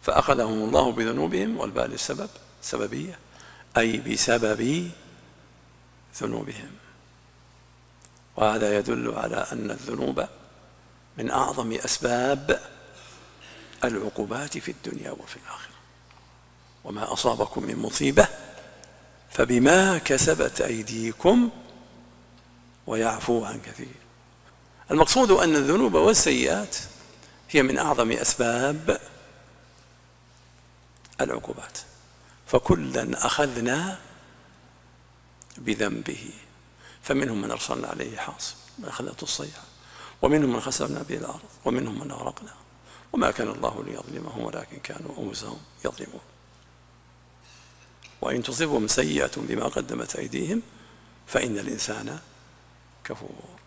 فأخذهم الله بذنوبهم، والباء للسبب سببية، أي بسبب ذنوبهم. وهذا يدل على أن الذنوب من أعظم أسباب العقوبات في الدنيا وفي الآخرة. وما أصابكم من مصيبة فبما كسبت أيديكم ويعفو عن كثير. المقصود أن الذنوب والسيئات هي من أعظم أسباب العقوبات، فكلا أخذنا بذنبه، فمنهم من أرسلنا عليه حاصب أخذته الصيحة، ومنهم من خسفنا به الأرض، ومنهم من أغرقنا، وما كان الله ليظلمهم ولكن كانوا أنفسهم يظلمون. وإن تصبهم سيئة بما قدمت أيديهم فإن الإنسان كفور.